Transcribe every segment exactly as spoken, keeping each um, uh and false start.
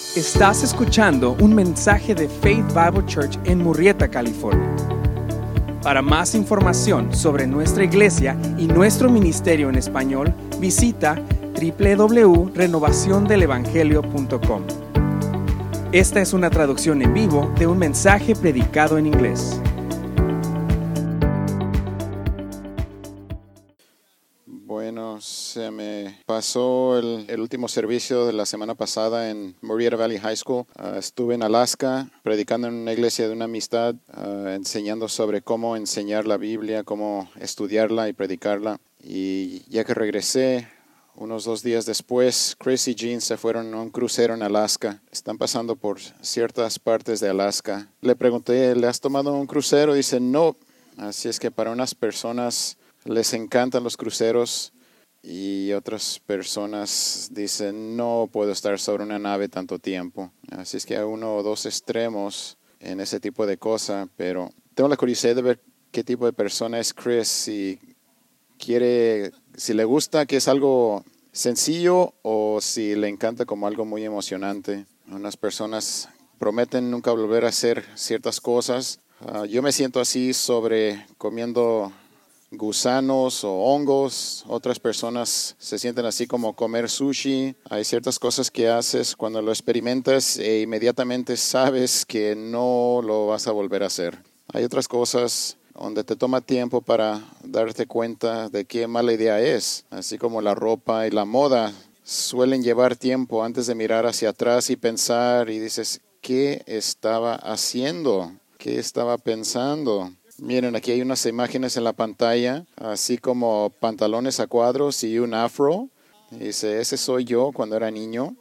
Estás escuchando un mensaje de Faith Bible Church en Murrieta, California. Para más información sobre nuestra iglesia y nuestro ministerio en español, visita doble u doble u doble u punto renovación del evangelio punto com. Esta es una traducción en vivo de un mensaje predicado en inglés. Bueno, se me pasó el, el último servicio de la semana pasada en Murrieta Valley High School. Uh, estuve en Alaska predicando en una iglesia de una amistad, uh, enseñando sobre cómo enseñar la Biblia, cómo estudiarla y predicarla. Y ya que regresé, unos dos días después, Chris y Jean se fueron a un crucero en Alaska. Están pasando por ciertas partes de Alaska. Le pregunté, ¿le has tomado un crucero? Dice, no. Así es que para unas personas les encantan los cruceros y otras personas dicen, no puedo estar sobre una nave tanto tiempo. Así es que hay uno o dos extremos en ese tipo de cosa, pero tengo la curiosidad de ver qué tipo de persona es Chris, si quiere, si le gusta que es algo sencillo o si le encanta como algo muy emocionante. Unas personas prometen nunca volver a hacer ciertas cosas. Uh, yo me siento así sobre comiendo gusanos o hongos. Otras personas se sienten así como comer sushi. Hay ciertas cosas que haces cuando lo experimentas e inmediatamente sabes que no lo vas a volver a hacer. Hay otras cosas donde te toma tiempo para darte cuenta de qué mala idea es. Así como la ropa y la moda suelen llevar tiempo antes de mirar hacia atrás y pensar y dices, ¿qué estaba haciendo? ¿Qué estaba pensando? Miren, aquí hay unas imágenes en la pantalla, así como pantalones a cuadros y un afro. Dice, ese soy yo cuando era niño.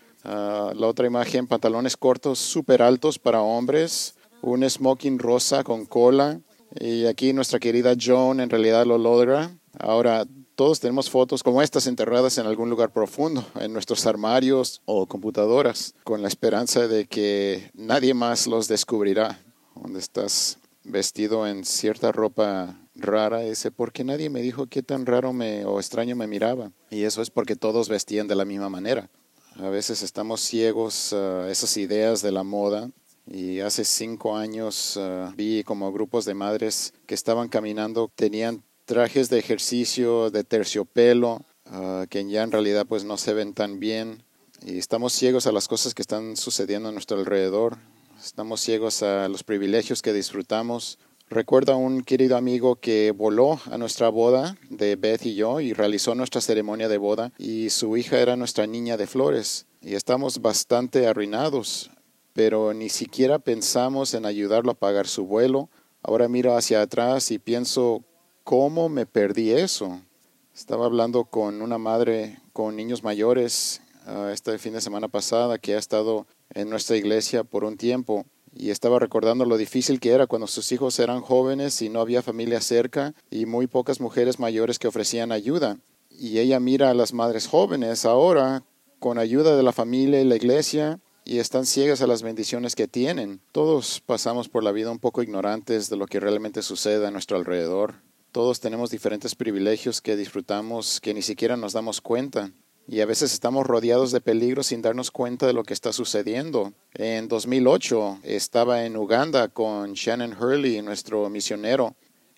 Uh, la otra imagen, pantalones cortos súper altos para hombres, un smoking rosa con cola. Y aquí nuestra querida Joan en realidad lo logra. Ahora, todos tenemos fotos como estas enterradas en algún lugar profundo, en nuestros armarios o computadoras, con la esperanza de que nadie más los descubrirá. Donde estás vestido en cierta ropa rara, dice, porque nadie me dijo qué tan raro me, o extraño me miraba. Y eso es porque todos vestían de la misma manera. A veces estamos ciegos a esas ideas de la moda. Y hace cinco años uh, vi como grupos de madres que estaban caminando, tenían trajes de ejercicio de terciopelo, uh, que ya en realidad pues no se ven tan bien. Y estamos ciegos a las cosas que están sucediendo a nuestro alrededor. Estamos ciegos a los privilegios que disfrutamos. Recuerdo a un querido amigo que voló a nuestra boda de Beth y yo y realizó nuestra ceremonia de boda y su hija era nuestra niña de flores. Y estamos bastante arruinados, pero ni siquiera pensamos en ayudarlo a pagar su vuelo. Ahora miro hacia atrás y pienso, ¿cómo me perdí eso? Estaba hablando con una madre con niños mayores uh, este fin de semana pasada que ha estado en nuestra iglesia por un tiempo y estaba recordando lo difícil que era cuando sus hijos eran jóvenes y no había familia cerca y muy pocas mujeres mayores que ofrecían ayuda. Y ella mira a las madres jóvenes ahora con ayuda de la familia y la iglesia y están ciegas a las bendiciones que tienen. Todos pasamos por la vida un poco ignorantes de lo que realmente sucede a nuestro alrededor. Todos tenemos diferentes privilegios que disfrutamos que ni siquiera nos damos cuenta. Y a veces estamos rodeados de peligro sin darnos cuenta de lo que está sucediendo. En dos mil ocho estaba en Uganda con Shannon Hurley, nuestro misionero.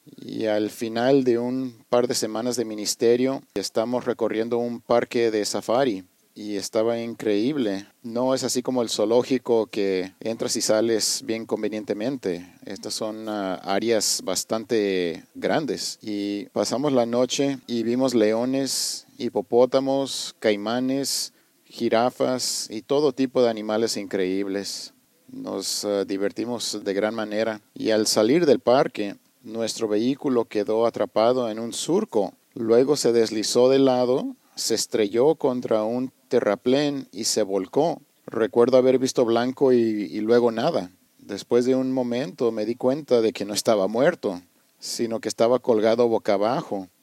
Y al final de un par de semanas de ministerio, estamos recorriendo un parque de safari. Y estaba increíble. No es así como el zoológico que entras y sales bien convenientemente. Estas son uh, áreas bastante grandes. Y pasamos la noche y vimos leones, hipopótamos, caimanes, jirafas y todo tipo de animales increíbles. Nos uh, divertimos de gran manera. Y al salir del parque, nuestro vehículo quedó atrapado en un surco. Luego se deslizó de lado, se estrelló contra un terraplén y se volcó. Recuerdo haber visto blanco y, y luego nada. Después de un momento me di cuenta de que no estaba muerto, sino que estaba colgado boca abajo.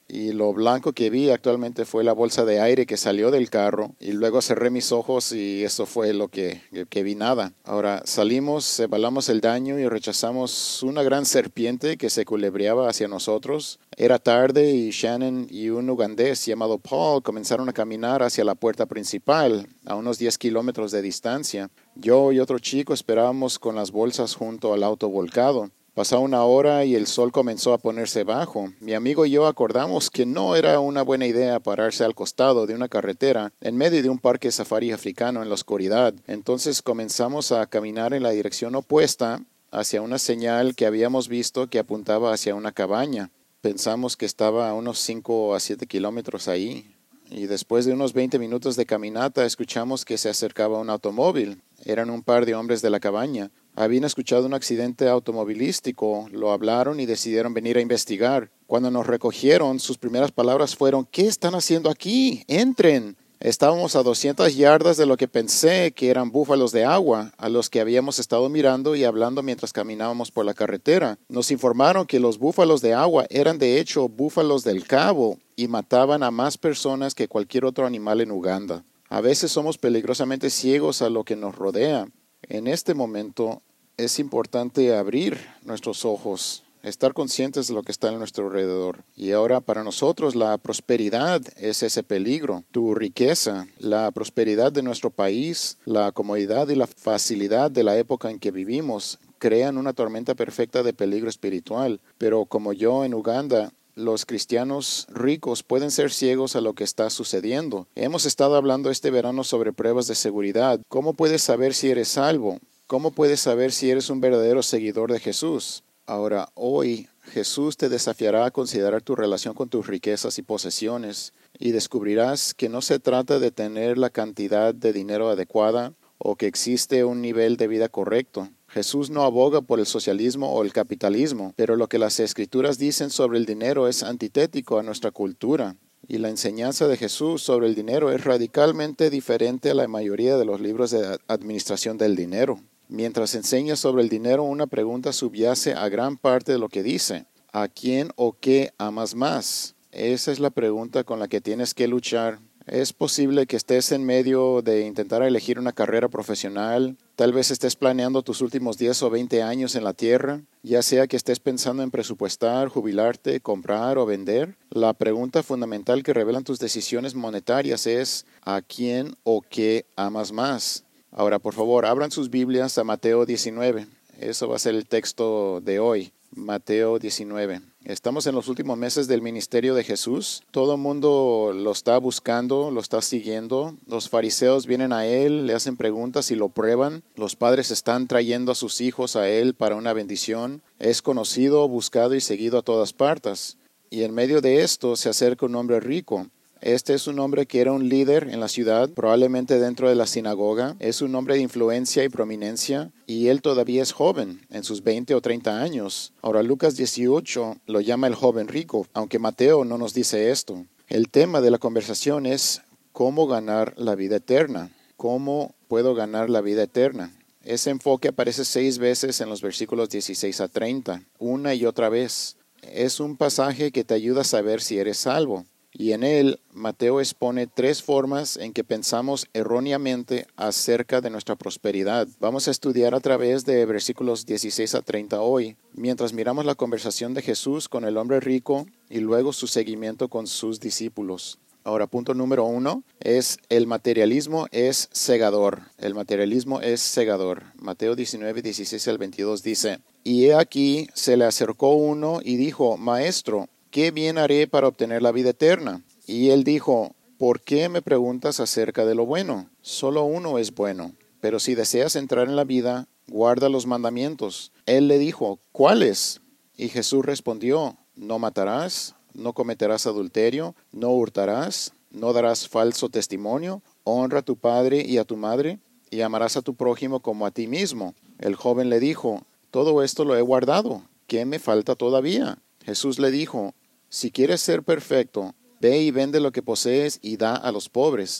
y lo blanco que vi actualmente fue la bolsa de aire que salió del carro, y luego cerré mis ojos y eso fue lo que, que, que vi nada. Ahora salimos, evaluamos el daño y rechazamos una gran serpiente que se culebreaba hacia nosotros. Era tarde y Shannon y un ugandés llamado Paul comenzaron a caminar hacia la puerta principal a unos diez kilómetros de distancia. Yo y otro chico esperábamos con las bolsas junto al auto volcado. Pasó una hora y el sol comenzó a ponerse bajo. Mi amigo y yo acordamos que no era una buena idea pararse al costado de una carretera en medio de un parque safari africano en la oscuridad. Entonces comenzamos a caminar en la dirección opuesta hacia una señal que habíamos visto que apuntaba hacia una cabaña. Pensamos que estaba a unos cinco a siete kilómetros ahí. Y después de unos veinte minutos de caminata escuchamos que se acercaba un automóvil. Eran un par de hombres de la cabaña. Habían escuchado un accidente automovilístico, lo hablaron y decidieron venir a investigar. Cuando nos recogieron, sus primeras palabras fueron: ¿qué están haciendo aquí? ¡Entren! Estábamos a doscientas yardas de lo que pensé que eran búfalos de agua, a los que habíamos estado mirando y hablando mientras caminábamos por la carretera. Nos informaron que los búfalos de agua eran de hecho búfalos del Cabo y mataban a más personas que cualquier otro animal en Uganda. A veces somos peligrosamente ciegos a lo que nos rodea. En este momento es importante abrir nuestros ojos, estar conscientes de lo que está en nuestro alrededor. Y ahora para nosotros la prosperidad es ese peligro. Tu riqueza, la prosperidad de nuestro país, la comodidad y la facilidad de la época en que vivimos crean una tormenta perfecta de peligro espiritual. Pero como yo en Uganda, los cristianos ricos pueden ser ciegos a lo que está sucediendo. Hemos estado hablando este verano sobre pruebas de seguridad. ¿Cómo puedes saber si eres salvo? ¿Cómo puedes saber si eres un verdadero seguidor de Jesús? Ahora, hoy, Jesús te desafiará a considerar tu relación con tus riquezas y posesiones y descubrirás que no se trata de tener la cantidad de dinero adecuada o que existe un nivel de vida correcto. Jesús no aboga por el socialismo o el capitalismo, pero lo que las Escrituras dicen sobre el dinero es antitético a nuestra cultura. Y la enseñanza de Jesús sobre el dinero es radicalmente diferente a la mayoría de los libros de administración del dinero. Mientras enseña sobre el dinero, una pregunta subyace a gran parte de lo que dice: ¿a quién o qué amas más? Esa es la pregunta con la que tienes que luchar. Es posible que estés en medio de intentar elegir una carrera profesional. Tal vez estés planeando tus últimos diez o veinte años en la tierra, ya sea que estés pensando en presupuestar, jubilarte, comprar o vender. La pregunta fundamental que revelan tus decisiones monetarias es: ¿a quién o qué amas más? Ahora, por favor, abran sus Biblias a Mateo diecinueve. Eso va a ser el texto de hoy. Mateo diecinueve. Estamos en los últimos meses del ministerio de Jesús. Todo el mundo lo está buscando, lo está siguiendo. Los fariseos vienen a él, le hacen preguntas y lo prueban. Los padres están trayendo a sus hijos a él para una bendición. Es conocido, buscado y seguido a todas partes. Y en medio de esto se acerca un hombre rico. Este es un hombre que era un líder en la ciudad, probablemente dentro de la sinagoga. Es un hombre de influencia y prominencia, y él todavía es joven, en sus veinte o treinta años. Ahora Lucas dieciocho lo llama el joven rico, aunque Mateo no nos dice esto. El tema de la conversación es cómo ganar la vida eterna. ¿Cómo puedo ganar la vida eterna? Ese enfoque aparece seis veces en los versículos dieciséis a treinta, una y otra vez. Es un pasaje que te ayuda a saber si eres salvo. Y en él, Mateo expone tres formas en que pensamos erróneamente acerca de nuestra prosperidad. Vamos a estudiar a través de versículos dieciséis a treinta hoy, mientras miramos la conversación de Jesús con el hombre rico y luego su seguimiento con sus discípulos. Ahora, punto número uno es: el materialismo es cegador. El materialismo es cegador. Mateo diecinueve, dieciséis al veintidós dice: Y he aquí se le acercó uno y dijo: Maestro, ¿qué bien haré para obtener la vida eterna? Y él dijo: ¿por qué me preguntas acerca de lo bueno? Solo uno es bueno, pero si deseas entrar en la vida, guarda los mandamientos. Él le dijo: ¿cuáles? Y Jesús respondió: no matarás, no cometerás adulterio, no hurtarás, no darás falso testimonio, honra a tu padre y a tu madre, y amarás a tu prójimo como a ti mismo. El joven le dijo: todo esto lo he guardado, ¿qué me falta todavía? Jesús le dijo: si quieres ser perfecto, ve y vende lo que posees y da a los pobres,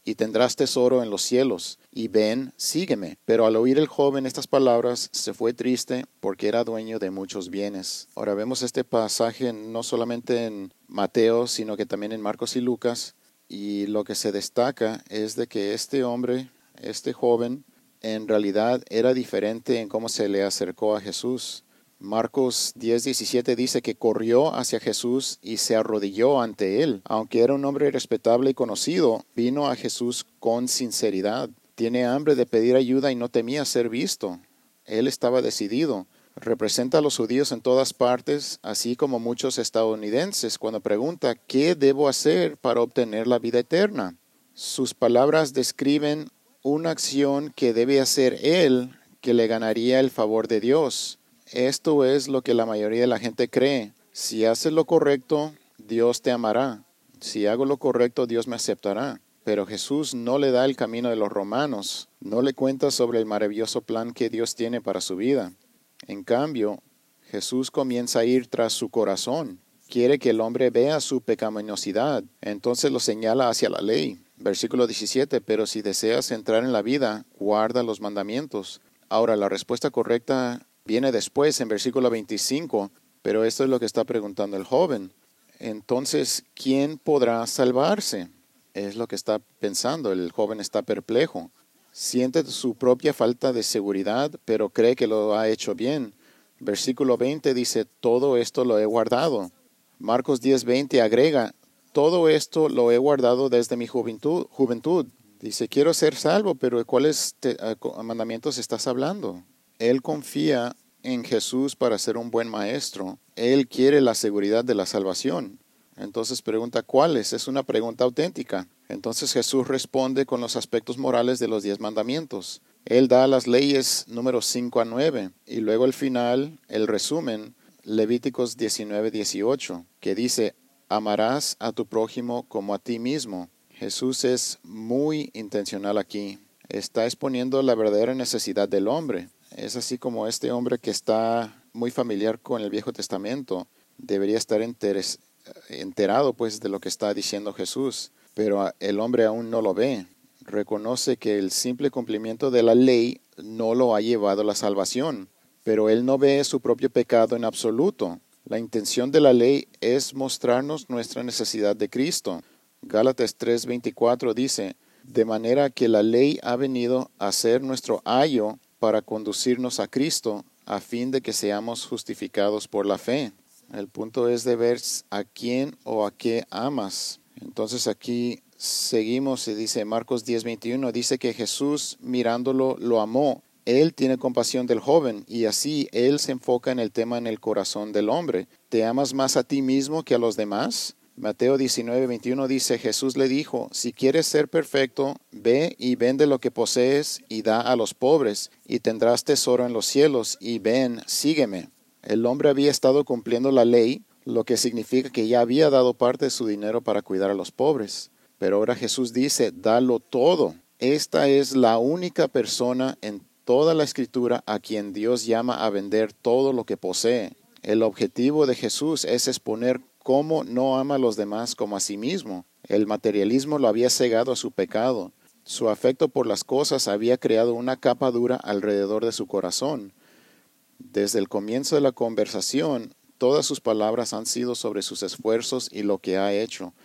y tendrás tesoro en los cielos, y ven, sígueme. Pero al oír el joven estas palabras, se fue triste porque era dueño de muchos bienes. Ahora vemos este pasaje no solamente en Mateo, sino que también en Marcos y Lucas, y lo que se destaca es de que este hombre, este joven, en realidad era diferente en cómo se le acercó a Jesús. Marcos diez diecisiete dice que corrió hacia Jesús y se arrodilló ante él. Aunque era un hombre respetable y conocido, vino a Jesús con sinceridad. Tiene hambre de pedir ayuda y no temía ser visto. Él estaba decidido. Representa a los judíos en todas partes, así como muchos estadounidenses, cuando pregunta ¿qué debo hacer para obtener la vida eterna? Sus palabras describen una acción que debe hacer él que le ganaría el favor de Dios. Esto es lo que la mayoría de la gente cree. Si haces lo correcto, Dios te amará. Si hago lo correcto, Dios me aceptará. Pero Jesús no le da el camino de los romanos. No le cuenta sobre el maravilloso plan que Dios tiene para su vida. En cambio, Jesús comienza a ir tras su corazón. Quiere que el hombre vea su pecaminosidad. Entonces lo señala hacia la ley. Versículo diecisiete. Pero si deseas entrar en la vida, guarda los mandamientos. Ahora, la respuesta correcta viene después en versículo veinticinco, pero esto es lo que está preguntando el joven. Entonces, ¿quién podrá salvarse? Es lo que está pensando. El joven está perplejo. Siente su propia falta de seguridad, pero cree que lo ha hecho bien. Versículo veinte dice, todo esto lo he guardado. Marcos diez veinte agrega, todo esto lo he guardado desde mi juventud. juventud. Dice, quiero ser salvo, pero ¿de cuáles te, uh, mandamientos estás hablando? Él confía en Jesús para ser un buen maestro. Él quiere la seguridad de la salvación. Entonces pregunta, ¿cuáles? Es una pregunta auténtica. Entonces Jesús responde con los aspectos morales de los diez mandamientos. Él da las leyes números cinco a nueve. Y luego al final, el resumen, Levíticos diecinueve dieciocho, que dice, amarás a tu prójimo como a ti mismo. Jesús es muy intencional aquí. Está exponiendo la verdadera necesidad del hombre. Es así como este hombre que está muy familiar con el Viejo Testamento debería estar enteres, enterado pues de lo que está diciendo Jesús, pero el hombre aún no lo ve. Reconoce que el simple cumplimiento de la ley no lo ha llevado a la salvación, pero él no ve su propio pecado en absoluto. La intención de la ley es mostrarnos nuestra necesidad de Cristo. Gálatas tres veinticuatro dice, de manera que la ley ha venido a ser nuestro ayo para conducirnos a Cristo, a fin de que seamos justificados por la fe. El punto es de ver a quién o a qué amas. Entonces aquí seguimos y dice Marcos diez veintiuno, dice que Jesús mirándolo lo amó. Él tiene compasión del joven y así Él se enfoca en el tema en el corazón del hombre. ¿Te amas más a ti mismo que a los demás? Mateo diecinueve veintiuno dice, Jesús le dijo, si quieres ser perfecto, ve y vende lo que posees y da a los pobres, y tendrás tesoro en los cielos, y ven, sígueme. El hombre había estado cumpliendo la ley, lo que significa que ya había dado parte de su dinero para cuidar a los pobres. Pero ahora Jesús dice, dalo todo. Esta es la única persona en toda la Escritura a quien Dios llama a vender todo lo que posee. El objetivo de Jesús es exponer cómo no ama a los demás como a sí mismo. El materialismo lo había cegado a su pecado. Su afecto por las cosas había creado una capa dura alrededor de su corazón. Desde el comienzo de la conversación, todas sus palabras han sido sobre sus esfuerzos y lo que ha hecho.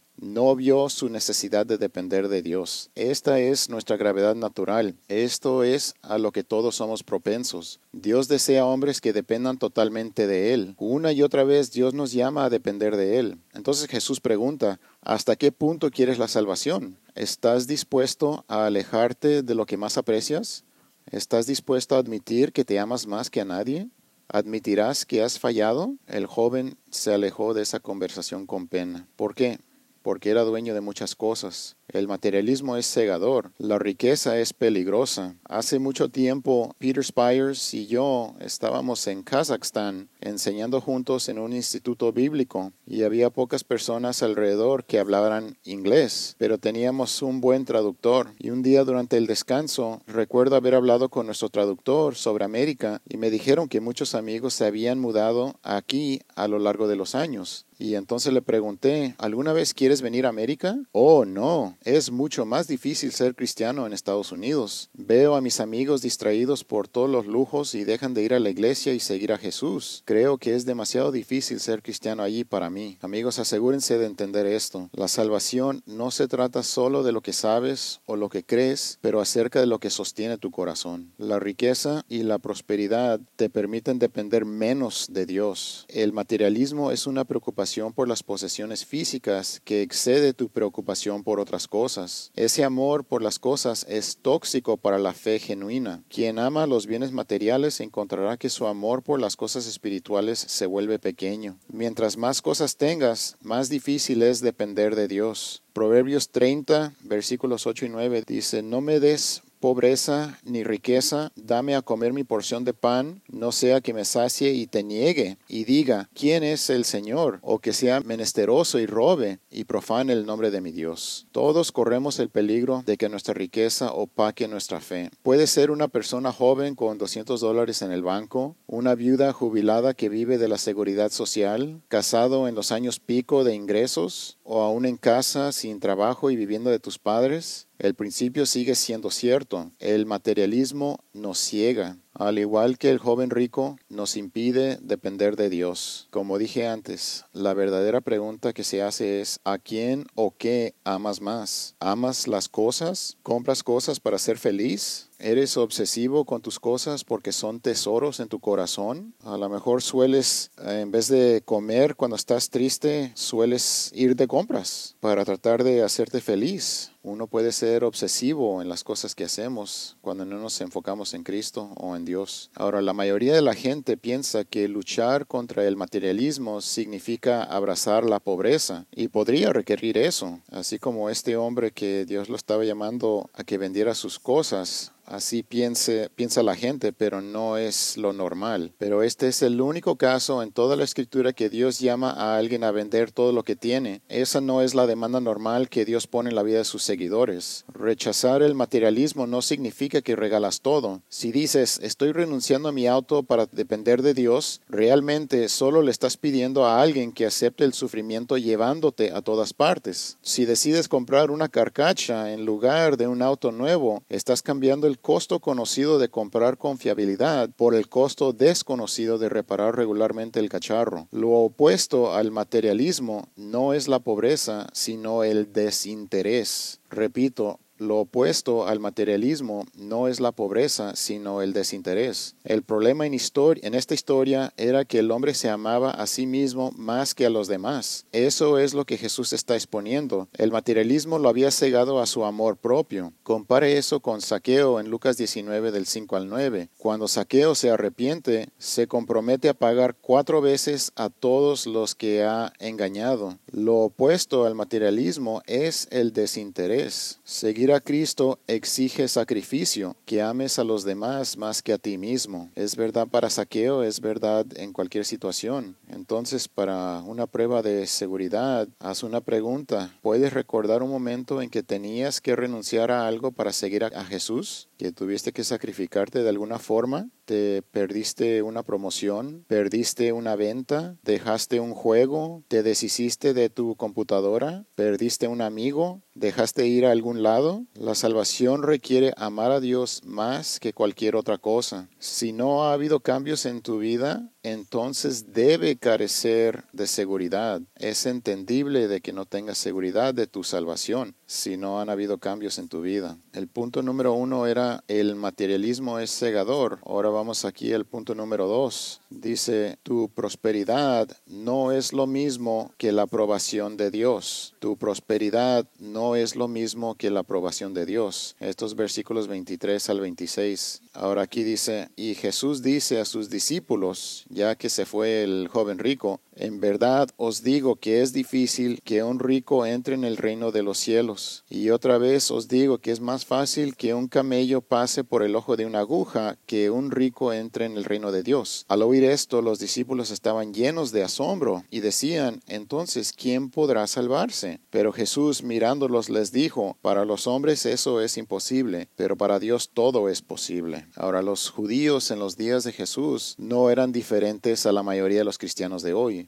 No vio su necesidad de depender de Dios. Esta es nuestra gravedad natural. Esto es a lo que todos somos propensos. Dios desea hombres que dependan totalmente de Él. Una y otra vez Dios nos llama a depender de Él. Entonces Jesús pregunta, ¿hasta qué punto quieres la salvación? ¿Estás dispuesto a alejarte de lo que más aprecias? ¿Estás dispuesto a admitir que te amas más que a nadie? ¿Admitirás que has fallado? El joven se alejó de esa conversación con pena. ¿Por qué? Porque era dueño de muchas cosas. El materialismo es cegador. La riqueza es peligrosa. Hace mucho tiempo, Peter Spires y yo estábamos en Kazajstán enseñando juntos en un instituto bíblico y había pocas personas alrededor que hablaran inglés, pero teníamos un buen traductor. Y un día durante el descanso, recuerdo haber hablado con nuestro traductor sobre América y me dijeron que muchos amigos se habían mudado aquí a lo largo de los años. Y entonces le pregunté, ¿alguna vez quieres venir a América? Oh, no, es mucho más difícil ser cristiano en Estados Unidos. Veo a mis amigos distraídos por todos los lujos y dejan de ir a la iglesia y seguir a Jesús. Creo que es demasiado difícil ser cristiano allí para mí. Amigos, asegúrense de entender esto. La salvación no se trata solo de lo que sabes o lo que crees, pero acerca de lo que sostiene tu corazón. La riqueza y la prosperidad te permiten depender menos de Dios. El materialismo es una preocupación por las posesiones físicas que excede tu preocupación por otras cosas. Ese amor por las cosas es tóxico para la fe genuina. Quien ama los bienes materiales encontrará que su amor por las cosas espirituales se vuelve pequeño. Mientras más cosas tengas, más difícil es depender de Dios. Proverbios treinta, versículos ocho y nueve dice, no me des pobreza ni riqueza, dame a comer mi porción de pan, no sea que me sacie y te niegue, y diga, ¿quién es el Señor? O que sea menesteroso y robe, y profane el nombre de mi Dios. Todos corremos el peligro de que nuestra riqueza opaque nuestra fe. Puede ser una persona joven con doscientos dólares en el banco, una viuda jubilada que vive de la seguridad social, casado en los años pico de ingresos, o aún en casa sin trabajo y viviendo de tus padres. El principio sigue siendo cierto. El materialismo nos ciega. Al igual que el joven rico, nos impide depender de Dios. Como dije antes, la verdadera pregunta que se hace es ¿a quién o qué amas más? ¿Amas las cosas? ¿Compras cosas para ser feliz? ¿Eres obsesivo con tus cosas porque son tesoros en tu corazón? A lo mejor sueles, en vez de comer cuando estás triste, sueles ir de compras para tratar de hacerte feliz. Uno puede ser obsesivo en las cosas que hacemos cuando no nos enfocamos en Cristo o en Dios. Ahora, la mayoría de la gente piensa que luchar contra el materialismo significa abrazar la pobreza y podría requerir eso, así como este hombre que Dios lo estaba llamando a que vendiera sus cosas. Así piense, piensa la gente, pero no es lo normal. Pero este es el único caso en toda la Escritura que Dios llama a alguien a vender todo lo que tiene. Esa no es la demanda normal que Dios pone en la vida de sus seguidores. Rechazar el materialismo no significa que regalas todo. Si dices, estoy renunciando a mi auto para depender de Dios, realmente solo le estás pidiendo a alguien que acepte el sufrimiento llevándote a todas partes. Si decides comprar una carcacha en lugar de un auto nuevo, estás cambiando el costo conocido de comprar con fiabilidad por el costo desconocido de reparar regularmente el cacharro. Lo opuesto al materialismo no es la pobreza, sino el desinterés. Repito, lo opuesto al materialismo no es la pobreza, sino el desinterés. El problema en, histori- en esta historia era que el hombre se amaba a sí mismo más que a los demás. Eso es lo que Jesús está exponiendo. El materialismo lo había cegado a su amor propio. Compare eso con Zaqueo en Lucas diecinueve del cinco al nueve. Cuando Zaqueo se arrepiente, se compromete a pagar cuatro veces a todos los que ha engañado. Lo opuesto al materialismo es el desinterés. Seguir a Cristo exige sacrificio, que ames a los demás más que a ti mismo. Es verdad para Zaqueo, es verdad en cualquier situación. Entonces, para una prueba de seguridad, haz una pregunta. ¿Puedes recordar un momento en que tenías que renunciar a algo para seguir a, a Jesús? ¿Que tuviste que sacrificarte de alguna forma? ¿Te perdiste una promoción? ¿Perdiste una venta? ¿Dejaste un juego? ¿Te deshiciste de tu computadora? ¿Perdiste un amigo? ¿Dejaste ir a algún lado? La salvación requiere amar a Dios más que cualquier otra cosa. Si no ha habido cambios en tu vida, entonces debe carecer de seguridad. Es entendible de que no tengas seguridad de tu salvación si no han habido cambios en tu vida. El punto número uno era el materialismo es cegador. Ahora vamos aquí al punto número dos. Dice, tu prosperidad no es lo mismo que la aprobación de Dios. Tu prosperidad no es lo mismo que la aprobación de Dios. Estos versículos veintitrés al veintiséis. Ahora aquí dice, y Jesús dice a sus discípulos, ya que se fue el joven rico, en verdad os digo que es difícil que un rico entre en el reino de los cielos. Y otra vez os digo que es más fácil que un camello pase por el ojo de una aguja que un rico entre en el reino de Dios. Al oír esto, los discípulos estaban llenos de asombro y decían, entonces, ¿quién podrá salvarse? Pero Jesús mirándolos les dijo, para los hombres eso es imposible, pero para Dios todo es posible. Ahora, los judíos en los días de Jesús no eran diferentes a la mayoría de los cristianos de hoy.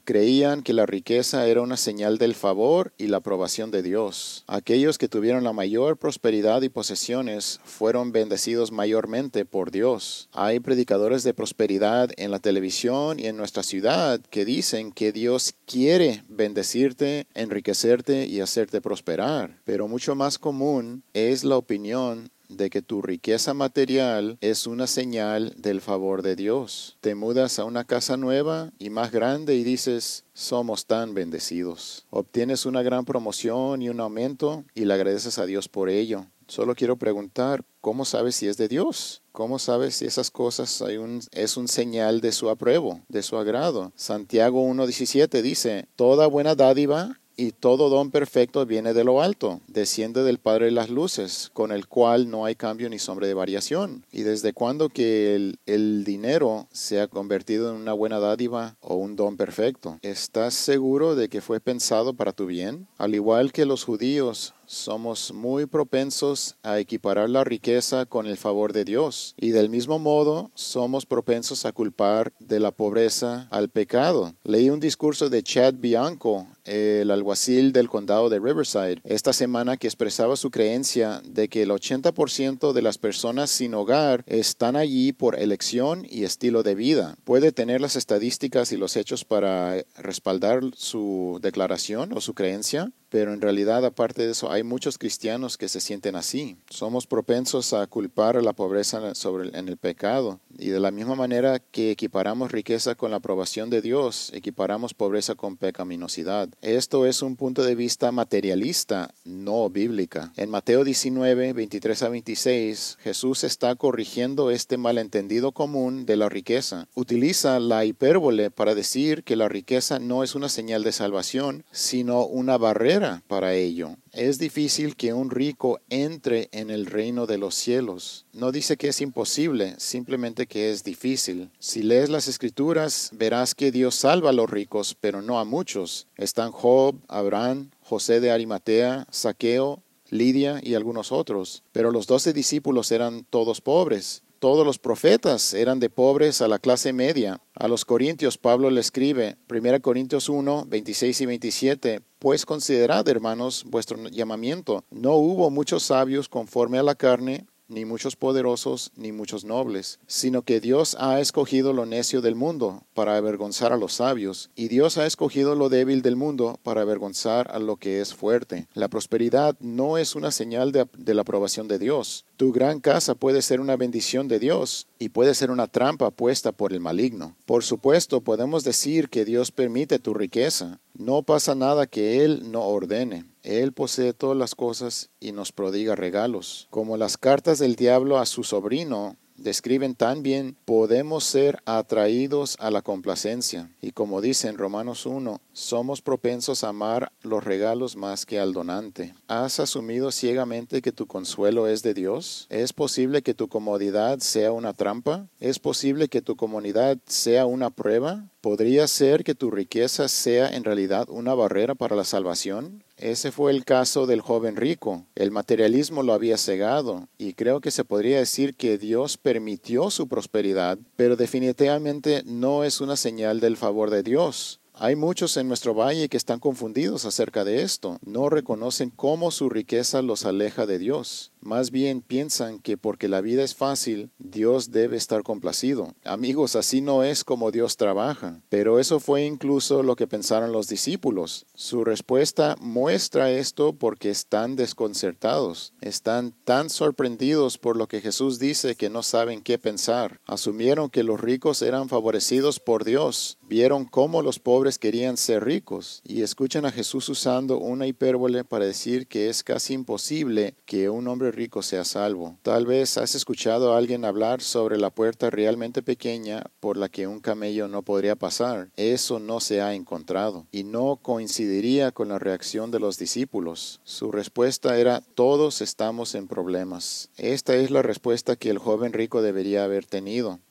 Creían que la riqueza era una señal del favor y la aprobación de Dios. Aquellos que tuvieron la mayor prosperidad y posesiones fueron bendecidos mayormente por Dios. Hay predicadores de prosperidad en la televisión y en nuestra ciudad que dicen que Dios quiere bendecirte, enriquecerte y hacerte prosperar. Pero mucho más común es la opinión de que tu riqueza material es una señal del favor de Dios. Te mudas a una casa nueva y más grande y dices, somos tan bendecidos. Obtienes una gran promoción y un aumento y le agradeces a Dios por ello. Solo quiero preguntar, ¿cómo sabes si es de Dios? ¿Cómo sabes si esas cosas hay un, es un señal de su apruebo, de su agrado? Santiago uno diecisiete dice, toda buena dádiva y todo don perfecto viene de lo alto, desciende del Padre de las luces, con el cual no hay cambio ni sombra de variación. ¿Y desde cuándo que el, el dinero se ha convertido en una buena dádiva o un don perfecto? ¿Estás seguro de que fue pensado para tu bien? Al igual que los judíos, somos muy propensos a equiparar la riqueza con el favor de Dios. Y del mismo modo, somos propensos a culpar de la pobreza al pecado. Leí un discurso de Chad Bianco, el alguacil del condado de Riverside, esta semana que expresaba su creencia de que el ochenta por ciento de las personas sin hogar están allí por elección y estilo de vida. Puede tener las estadísticas y los hechos para respaldar su declaración o su creencia, pero en realidad, aparte de eso, hay muchos cristianos que se sienten así. Somos propensos a culpar a la pobreza sobre el, en el pecado. Y de la misma manera que equiparamos riqueza con la aprobación de Dios, equiparamos pobreza con pecaminosidad. Esto es un punto de vista materialista, no bíblica. En Mateo diecinueve, veintitrés a veintiséis, Jesús está corrigiendo este malentendido común de la riqueza. Utiliza la hipérbole para decir que la riqueza no es una señal de salvación, sino una barrera para ello. Es difícil que un rico entre en el reino de los cielos. No dice que es imposible, simplemente que es difícil. Si lees las Escrituras, verás que Dios salva a los ricos, pero no a muchos. Están Job, Abraham, José de Arimatea, Zaqueo, Lidia y algunos otros. Pero los doce discípulos eran todos pobres. Todos los profetas eran de pobres a la clase media. A los Corintios Pablo le escribe, primera Corintios uno, veintiséis y veintisiete, pues considerad, hermanos, vuestro llamamiento. No hubo muchos sabios conforme a la carne, ni muchos poderosos, ni muchos nobles, sino que Dios ha escogido lo necio del mundo para avergonzar a los sabios, y Dios ha escogido lo débil del mundo para avergonzar a lo que es fuerte. La prosperidad no es una señal de, de la aprobación de Dios. Tu gran casa puede ser una bendición de Dios y puede ser una trampa puesta por el maligno. Por supuesto, podemos decir que Dios permite tu riqueza. No pasa nada que Él no ordene. Él posee todas las cosas y nos prodiga regalos. Como las cartas del diablo a su sobrino describen tan bien, podemos ser atraídos a la complacencia. Y como dice en Romanos uno, somos propensos a amar los regalos más que al donante. ¿Has asumido ciegamente que tu consuelo es de Dios? ¿Es posible que tu comodidad sea una trampa? ¿Es posible que tu comodidad sea una prueba? ¿Podría ser que tu riqueza sea en realidad una barrera para la salvación? Ese fue el caso del joven rico. El materialismo lo había cegado y creo que se podría decir que Dios permitió su prosperidad, pero definitivamente no es una señal del favor de Dios. Hay muchos en nuestro valle que están confundidos acerca de esto. No reconocen cómo su riqueza los aleja de Dios. Más bien piensan que porque la vida es fácil, Dios debe estar complacido. Amigos, así no es como Dios trabaja. Pero eso fue incluso lo que pensaron los discípulos. Su respuesta muestra esto porque están desconcertados. Están tan sorprendidos por lo que Jesús dice que no saben qué pensar. Asumieron que los ricos eran favorecidos por Dios. Vieron cómo los pobres querían ser ricos. Y escuchan a Jesús usando una hipérbole para decir que es casi imposible que un hombre rico sea salvo. Tal vez has escuchado a alguien hablar sobre la puerta realmente pequeña por la que un camello no podría pasar. Eso no se ha encontrado y no coincidiría con la reacción de los discípulos. Su respuesta era: todos estamos en problemas. Esta es la respuesta que el joven rico debería haber tenido.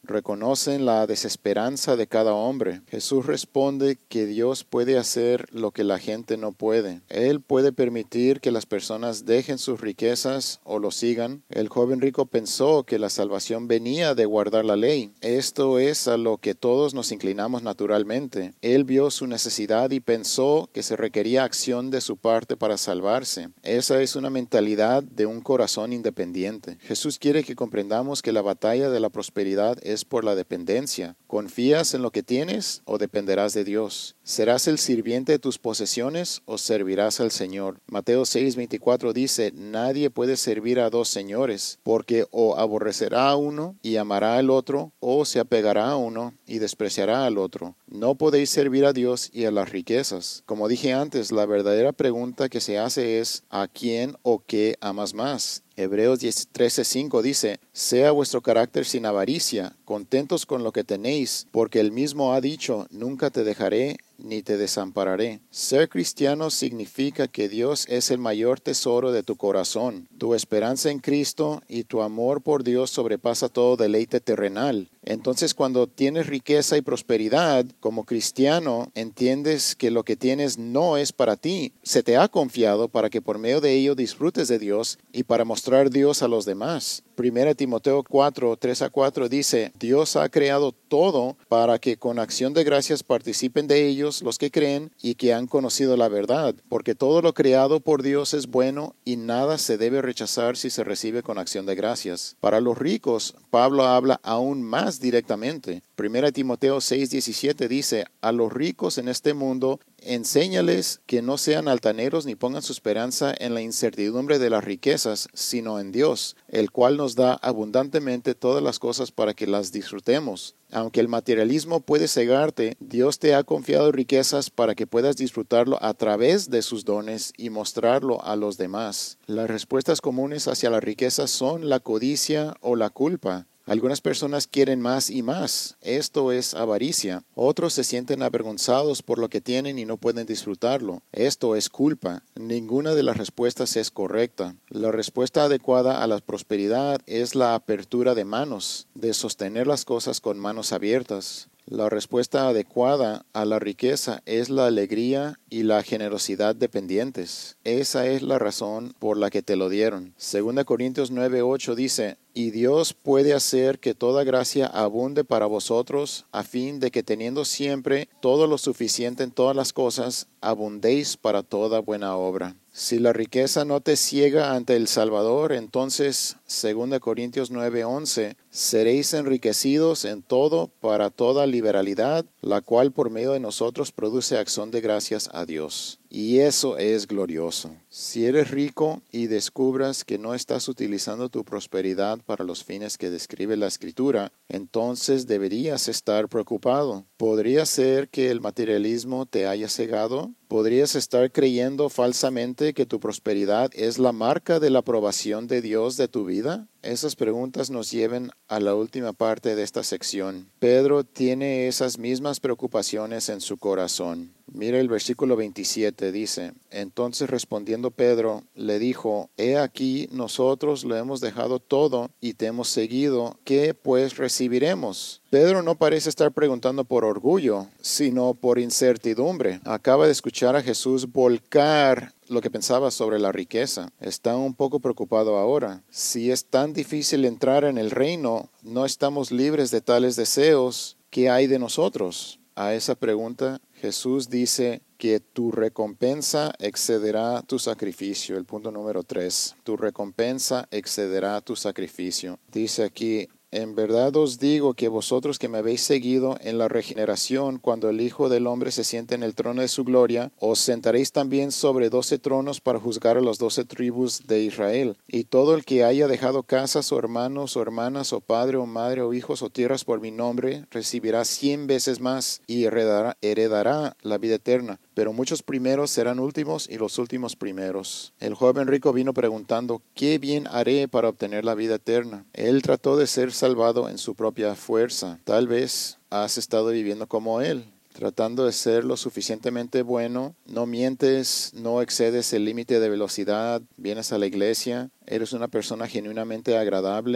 reconocen la desesperanza de cada hombre. Jesús responde que Dios puede hacer lo que la gente no puede. Él puede permitir que las personas dejen sus riquezas o lo sigan. El joven rico pensó que la salvación venía de guardar la ley. Esto es a lo que todos nos inclinamos naturalmente. Él vio su necesidad y pensó que se requería acción de su parte para salvarse. Esa es una mentalidad de un corazón independiente. Jesús quiere que comprendamos que la batalla de la prosperidad es por la dependencia. ¿Confías en lo que tienes o dependerás de Dios? ¿Serás el sirviente de tus posesiones o servirás al Señor? Mateo seis veinticuatro dice, nadie puede servir a dos señores, porque o aborrecerá a uno y amará al otro, o se apegará a uno y despreciará al otro. No podéis servir a Dios y a las riquezas. Como dije antes, la verdadera pregunta que se hace es, ¿a quién o qué amas más? Hebreos trece cinco dice, sea vuestro carácter sin avaricia, contentos con lo que tenéis, porque él mismo ha dicho, nunca te dejaré ni te desampararé. Ser cristiano significa que Dios es el mayor tesoro de tu corazón. Tu esperanza en Cristo y tu amor por Dios sobrepasa todo deleite terrenal. Entonces, cuando tienes riqueza y prosperidad, como cristiano, entiendes que lo que tienes no es para ti. Se te ha confiado para que por medio de ello disfrutes de Dios y para mostrar Dios a los demás. Primera Timoteo cuatro, tres a cuatro dice, Dios ha creado todo para que con acción de gracias participen de ellos los que creen y que han conocido la verdad, porque todo lo creado por Dios es bueno y nada se debe rechazar si se recibe con acción de gracias. Para los ricos, Pablo habla aún más directamente. Primera Timoteo seis diecisiete dice, a los ricos en este mundo, enséñales que no sean altaneros ni pongan su esperanza en la incertidumbre de las riquezas, sino en Dios, el cual nos da abundantemente todas las cosas para que las disfrutemos. Aunque el materialismo puede cegarte, Dios te ha confiado riquezas para que puedas disfrutarlo a través de sus dones y mostrarlo a los demás. Las respuestas comunes hacia la riqueza son la codicia o la culpa. Algunas personas quieren más y más. Esto es avaricia. Otros se sienten avergonzados por lo que tienen y no pueden disfrutarlo. Esto es culpa. Ninguna de las respuestas es correcta. La respuesta adecuada a la prosperidad es la apertura de manos, de sostener las cosas con manos abiertas. La respuesta adecuada a la riqueza es la alegría y la generosidad dependientes. Esa es la razón por la que te lo dieron. Segunda Corintios nueve ocho dice, y Dios puede hacer que toda gracia abunde para vosotros, a fin de que teniendo siempre todo lo suficiente en todas las cosas, abundéis para toda buena obra. Si la riqueza no te ciega ante el Salvador, entonces, segunda Corintios nueve once, seréis enriquecidos en todo para toda liberalidad, la cual por medio de nosotros produce acción de gracias a Dios. Y eso es glorioso. Si eres rico y descubras que no estás utilizando tu prosperidad para los fines que describe la Escritura, entonces deberías estar preocupado. ¿Podría ser que el materialismo te haya cegado? ¿Podrías estar creyendo falsamente que tu prosperidad es la marca de la aprobación de Dios de tu vida? Esas preguntas nos llevan a la última parte de esta sección. Pedro tiene esas mismas preocupaciones en su corazón. Mira el versículo veintisiete, dice, entonces respondiendo Pedro, le dijo, he aquí nosotros lo hemos dejado todo y te hemos seguido, ¿qué pues recibiremos? Pedro no parece estar preguntando por orgullo, sino por incertidumbre. Acaba de escuchar a Jesús volcar lo que pensaba sobre la riqueza. Está un poco preocupado ahora. Si es tan difícil entrar en el reino, no estamos libres de tales deseos, ¿qué hay de nosotros? A esa pregunta, Jesús dice que tu recompensa excederá tu sacrificio. El punto número tres. Tu recompensa excederá tu sacrificio. Dice aquí, en verdad os digo que vosotros que me habéis seguido en la regeneración, cuando el Hijo del Hombre se siente en el trono de su gloria, os sentaréis también sobre doce tronos para juzgar a las doce tribus de Israel. Y todo el que haya dejado casas o hermanos o hermanas o padre o madre o hijos o tierras por mi nombre, recibirá cien veces más y heredará, heredará la vida eterna. Pero muchos primeros serán últimos y los últimos primeros. El joven rico vino preguntando, ¿qué bien haré para obtener la vida eterna? Él trató de ser salvado en su propia fuerza. Tal vez has estado viviendo como él, tratando de ser lo suficientemente bueno. No mientes, no excedes el límite de velocidad, vienes a la iglesia, eres una persona genuinamente agradable.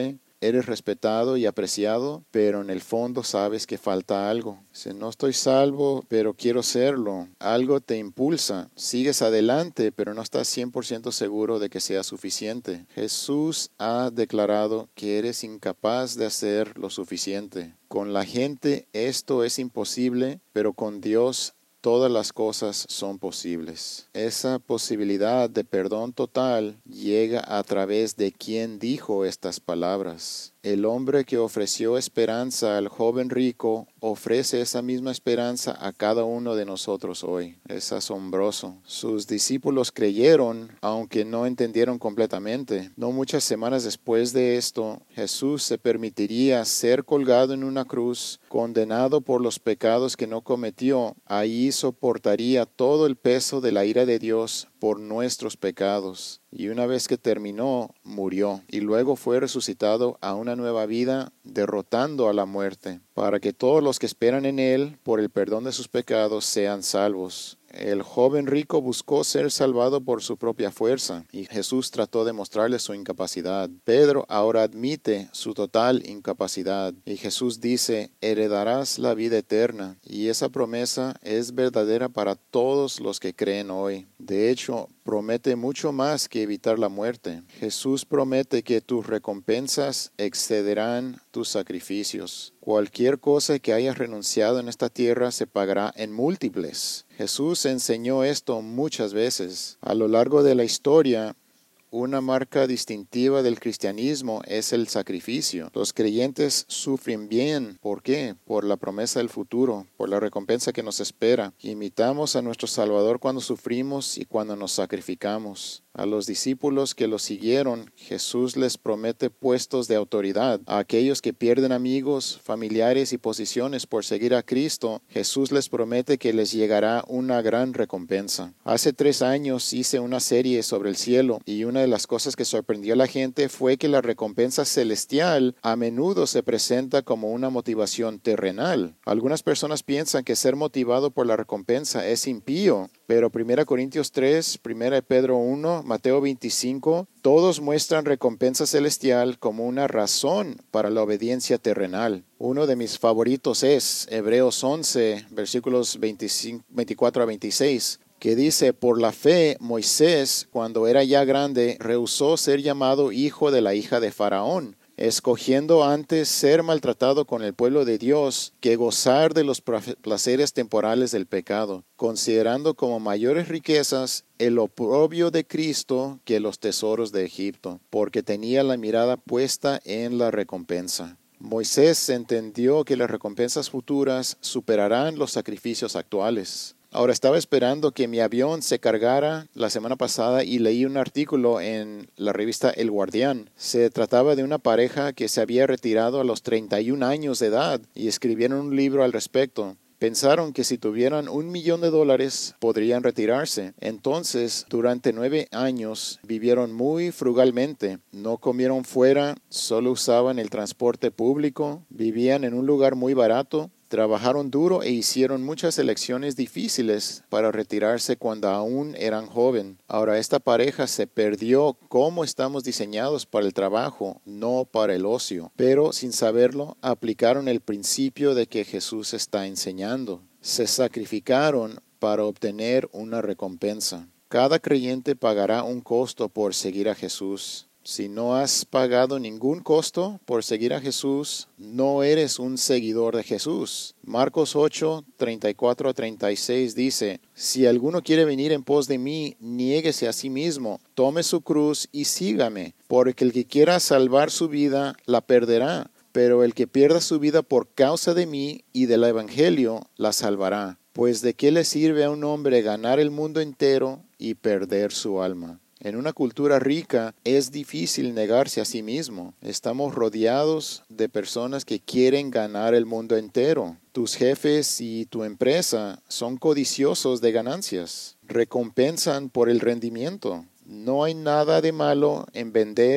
eres respetado y apreciado, pero en el fondo sabes que falta algo. Si no estoy salvo, pero quiero serlo. Algo te impulsa. Sigues adelante, pero no estás cien por ciento seguro de que sea suficiente. Jesús ha declarado que eres incapaz de hacer lo suficiente. Con la gente esto es imposible, pero con Dios todas las cosas son posibles. Esa posibilidad de perdón total llega a través de quien dijo estas palabras. El hombre que ofreció esperanza al joven rico ofrece esa misma esperanza a cada uno de nosotros hoy. Es asombroso. Sus discípulos creyeron, aunque no entendieron completamente. No muchas semanas después de esto, Jesús se permitiría ser colgado en una cruz, condenado por los pecados que no cometió. Ahí soportaría todo el peso de la ira de Dios por nuestros pecados. Y una vez que terminó, murió. Y luego fue resucitado a una nueva vida, derrotando a la muerte, para que todos los que esperan en Él, por el perdón de sus pecados, sean salvos. El joven rico buscó ser salvado por su propia fuerza, y Jesús trató de mostrarle su incapacidad. Pedro ahora admite su total incapacidad, y Jesús dice, heredarás la vida eterna, y esa promesa es verdadera para todos los que creen hoy. De hecho, promete mucho más que evitar la muerte. Jesús promete que tus recompensas excederán tus sacrificios. Cualquier cosa que hayas renunciado en esta tierra se pagará en múltiples. Jesús enseñó esto muchas veces. A lo largo de la historia, una marca distintiva del cristianismo es el sacrificio. Los creyentes sufren bien. ¿Por qué? Por la promesa del futuro, por la recompensa que nos espera. Imitamos a nuestro Salvador cuando sufrimos y cuando nos sacrificamos. A los discípulos que lo siguieron, Jesús les promete puestos de autoridad. A aquellos que pierden amigos, familiares y posiciones por seguir a Cristo, Jesús les promete que les llegará una gran recompensa. Hace tres años hice una serie sobre el cielo y una de las cosas que sorprendió a la gente fue que la recompensa celestial a menudo se presenta como una motivación terrenal. Algunas personas piensan que ser motivado por la recompensa es impío, pero primera Corintios tres, primera Pedro uno, Mateo veinticinco, todos muestran recompensa celestial como una razón para la obediencia terrenal. Uno de mis favoritos es Hebreos once, versículos veinticinco, veinticuatro a veintiséis, que dice, por la fe, Moisés, cuando era ya grande, rehusó ser llamado hijo de la hija de Faraón, escogiendo antes ser maltratado con el pueblo de Dios que gozar de los placeres temporales del pecado, considerando como mayores riquezas el oprobio de Cristo que los tesoros de Egipto, porque tenía la mirada puesta en la recompensa. Moisés entendió que las recompensas futuras superarán los sacrificios actuales. Ahora, estaba esperando que mi avión se cargara la semana pasada y leí un artículo en la revista El Guardián. Se trataba de una pareja que se había retirado a los treinta y un años de edad y escribieron un libro al respecto. Pensaron que si tuvieran un millón de dólares podrían retirarse. Entonces, durante nueve años vivieron muy frugalmente. No comieron fuera, solo usaban el transporte público, vivían en un lugar muy barato. Trabajaron duro e hicieron muchas elecciones difíciles para retirarse cuando aún eran joven. Ahora, esta pareja se perdió cómo estamos diseñados para el trabajo, no para el ocio. Pero, sin saberlo, aplicaron el principio de que Jesús está enseñando. Se sacrificaron para obtener una recompensa. Cada creyente pagará un costo por seguir a Jesús. Si no has pagado ningún costo por seguir a Jesús, no eres un seguidor de Jesús. Marcos ocho, treinta y cuatro a treinta y seis dice, si alguno quiere venir en pos de mí, niéguese a sí mismo, tome su cruz y sígame, porque el que quiera salvar su vida, la perderá, pero el que pierda su vida por causa de mí y del evangelio, la salvará. Pues ¿de qué le sirve a un hombre ganar el mundo entero y perder su alma? En una cultura rica es difícil negarse a sí mismo. Estamos rodeados de personas que quieren ganar el mundo entero. Tus jefes y tu empresa son codiciosos de ganancias. Recompensan por el rendimiento. No hay nada de malo en vender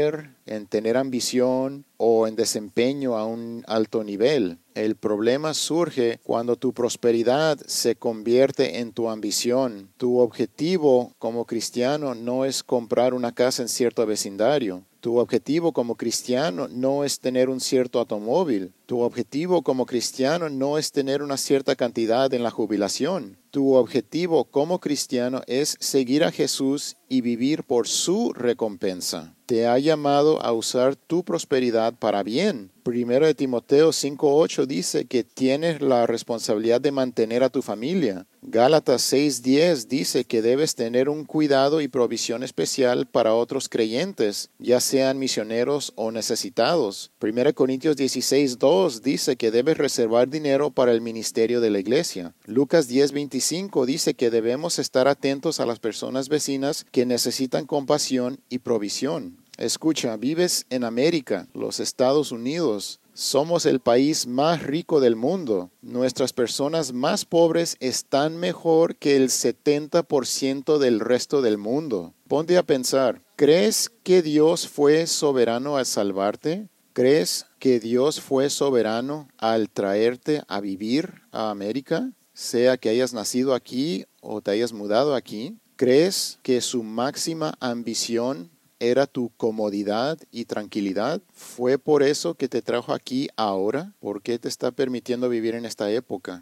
en tener ambición o en desempeño a un alto nivel. El problema surge cuando tu prosperidad se convierte en tu ambición. Tu objetivo como cristiano no es comprar una casa en cierto vecindario. Tu objetivo como cristiano no es tener un cierto automóvil. Tu objetivo como cristiano no es tener una cierta cantidad en la jubilación. Tu objetivo como cristiano es seguir a Jesús y vivir por su recompensa. Te ha llamado a usar tu prosperidad para bien. Primero de Timoteo cinco ocho dice que tienes la responsabilidad de mantener a tu familia. Gálatas seis diez dice que debes tener un cuidado y provisión especial para otros creyentes, ya sean misioneros o necesitados. Primero Corintios dieciséis dos dice que debes reservar dinero para el ministerio de la iglesia. Lucas diez veinticinco dice que debemos estar atentos a las personas vecinas que necesitan compasión y provisión. Escucha, vives en América, los Estados Unidos. Somos el país más rico del mundo. Nuestras personas más pobres están mejor que el setenta por ciento del resto del mundo. Ponte a pensar, ¿crees que Dios fue soberano al salvarte? ¿Crees que Dios fue soberano al traerte a vivir a América? Sea que hayas nacido aquí o te hayas mudado aquí. ¿Crees que su máxima ambición era tu comodidad y tranquilidad? ¿Fue por eso que te trajo aquí ahora? ¿Por qué te está permitiendo vivir en esta época,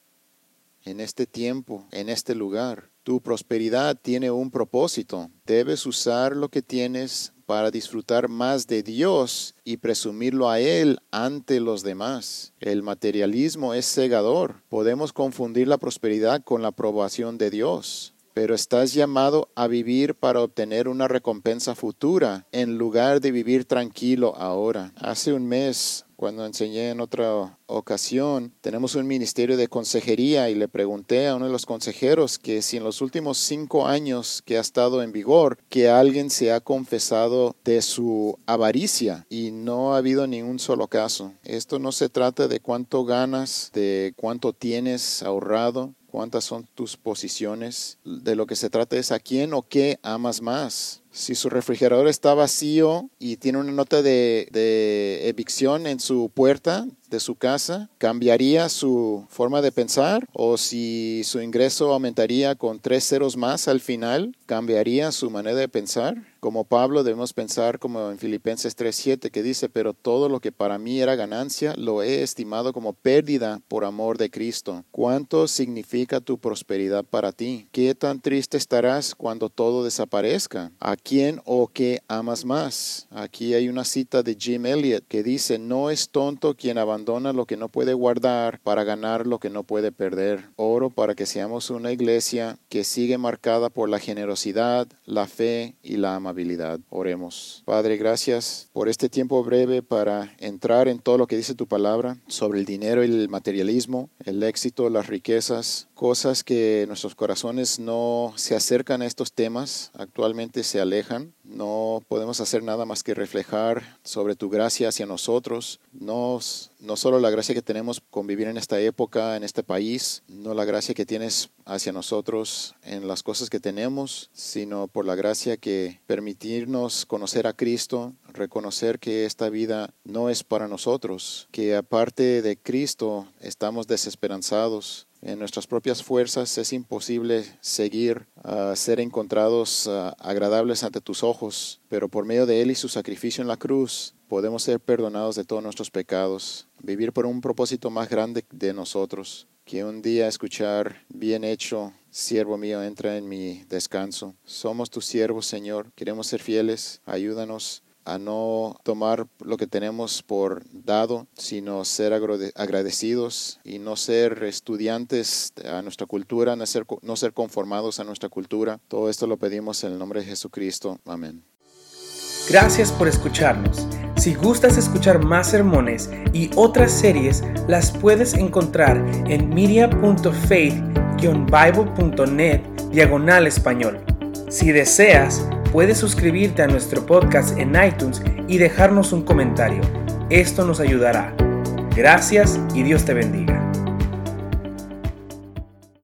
en este tiempo, en este lugar? Tu prosperidad tiene un propósito. Debes usar lo que tienes para disfrutar más de Dios y presumirlo a Él ante los demás. El materialismo es cegador. Podemos confundir la prosperidad con la aprobación de Dios. Pero estás llamado a vivir para obtener una recompensa futura en lugar de vivir tranquilo ahora. Hace un mes, cuando enseñé en otra ocasión, tenemos un ministerio de consejería y le pregunté a uno de los consejeros que si en los últimos cinco años que ha estado en vigor, que alguien se ha confesado de su avaricia, y no ha habido ni un solo caso. Esto no se trata de cuánto ganas, de cuánto tienes ahorrado, cuántas son tus posiciones. De lo que se trata es a quién o qué amas más. Si su refrigerador está vacío y tiene una nota de, de evicción en su puerta de su casa, ¿cambiaría su forma de pensar? O si su ingreso aumentaría con tres ceros más al final, ¿cambiaría su manera de pensar? Como Pablo debemos pensar como en Filipenses tres siete, que dice, pero todo lo que para mí era ganancia, lo he estimado como pérdida por amor de Cristo. ¿Cuánto significa tu prosperidad para ti? ¿Qué tan triste estarás cuando todo desaparezca? ¿A quién o qué amas más? Aquí hay una cita de Jim Elliot que dice, no es tonto quien abandona lo que no puede guardar para ganar lo que no puede perder. Oro para que seamos una iglesia que sigue marcada por la generosidad, la fe y la amabilidad. Oremos. Padre, gracias por este tiempo breve para entrar en todo lo que dice tu palabra sobre el dinero y el materialismo, el éxito, las riquezas, cosas que nuestros corazones no se acercan a estos temas, actualmente se alejan. No podemos hacer nada más que reflejar sobre tu gracia hacia nosotros, no, no solo la gracia que tenemos con vivir en esta época, en este país, no la gracia que tienes hacia nosotros en las cosas que tenemos, sino por la gracia que permitirnos conocer a Cristo, reconocer que esta vida no es para nosotros, que aparte de Cristo estamos desesperanzados. En nuestras propias fuerzas es imposible seguir, uh, ser encontrados uh, agradables ante tus ojos, pero por medio de Él y su sacrificio en la cruz podemos ser perdonados de todos nuestros pecados, vivir por un propósito más grande de nosotros, que un día escuchar, bien hecho, siervo mío, entra en mi descanso. Somos tus siervos, Señor, queremos ser fieles, ayúdanos a no tomar lo que tenemos por dado, sino ser agradecidos y no ser estudiantes a nuestra cultura, no ser, no ser conformados a nuestra cultura. Todo esto lo pedimos en el nombre de Jesucristo. Amén. Gracias por escucharnos. Si gustas escuchar más sermones y otras series, las puedes encontrar en media punto faith guion bible punto net diagonal español. Si deseas, puedes suscribirte a nuestro podcast en iTunes y dejarnos un comentario. Esto nos ayudará. Gracias y Dios te bendiga.